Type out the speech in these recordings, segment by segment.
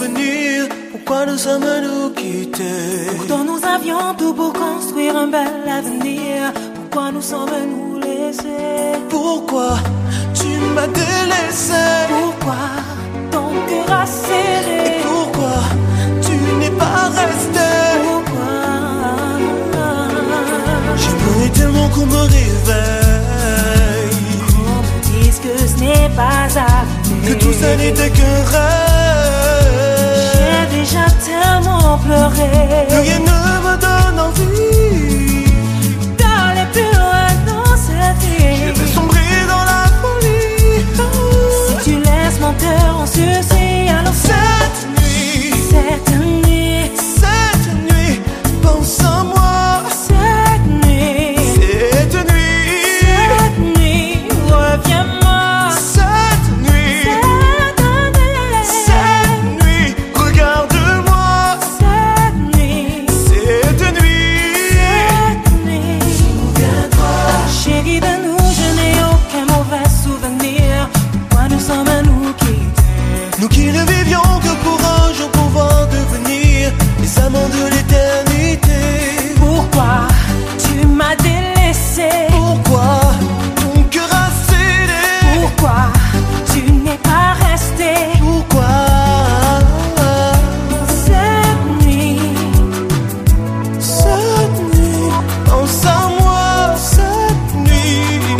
devenir? Pourquoi nous sommes-nous quittés? Pourtant nous avions tout pour construire un bel avenir. Pourquoi nous sommes-nous laissés? Pourquoi tu m'as délaissé? Pourquoi ton cœur a scellé? Et pourquoi tu n'es pas resté? Pourquoi? J'aimerais tellement qu'on me réveille, On me dise que ce n'est pas arrivé, que tout ça n'était qu'un rêve. J'ai déjà tellement pleuré, Que rien ne me donne envie d'aller plus loin dans cette vie. Je vais sombrer dans la folie. Si tu laisses mon cœur en sursis, alors Cette nuit, pense à moi. Cette nuit, reviens-moi. Cette nuit, regarde-moi. Cette nuit, souviens-toi. chérie de nous, je n'ai aucun mauvais souvenir. Pourquoi nous sommes à nous quitter? Nous qui ne vivions que pour un jour pouvoir devenir les amants de l'éternité. Pourquoi tu m'as délaissé? Pourquoi ton cœur a cédé? Pourquoi tu n'es pas resté? Pourquoi Cette nuit, pense à moi. Cette nuit,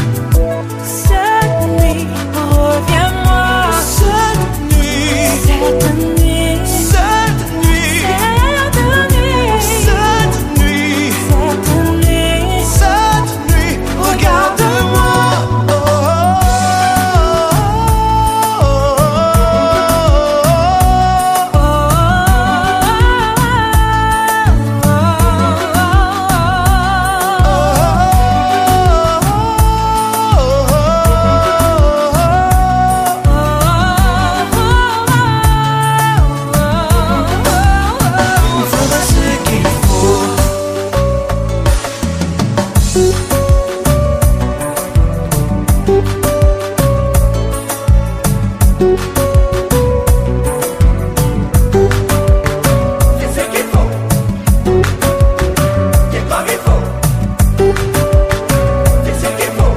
reviens-moi. cette nuit, Cette nuit, cette nuit, cette nuit, cette nuit, regarde-moi. Il fera ce qu'il faut. C'est ce qu'il faut. C'est comme il faut. C'est ce qu'il faut.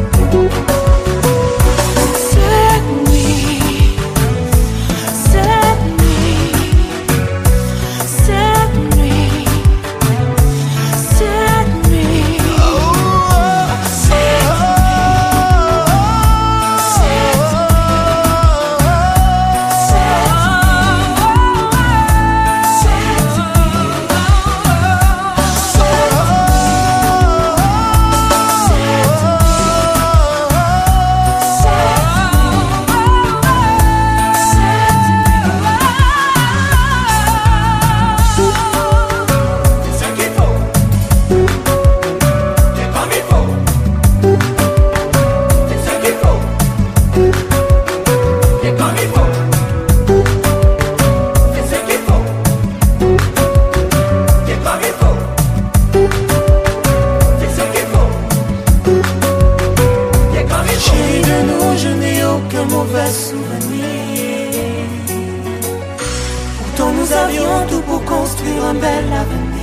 Cette nuit, C'est ce qu'il faut. C'est comme il faut. C'est ce qu'il faut. C'est comme il faut. C'est ce qu'il faut. C'est comme il faut. C'est ce qu'il faut. C'est comme il faut. Chérie de nous, je n'ai aucun mauvais souvenir. pourtant nous avions tout pour construire un bel avenir.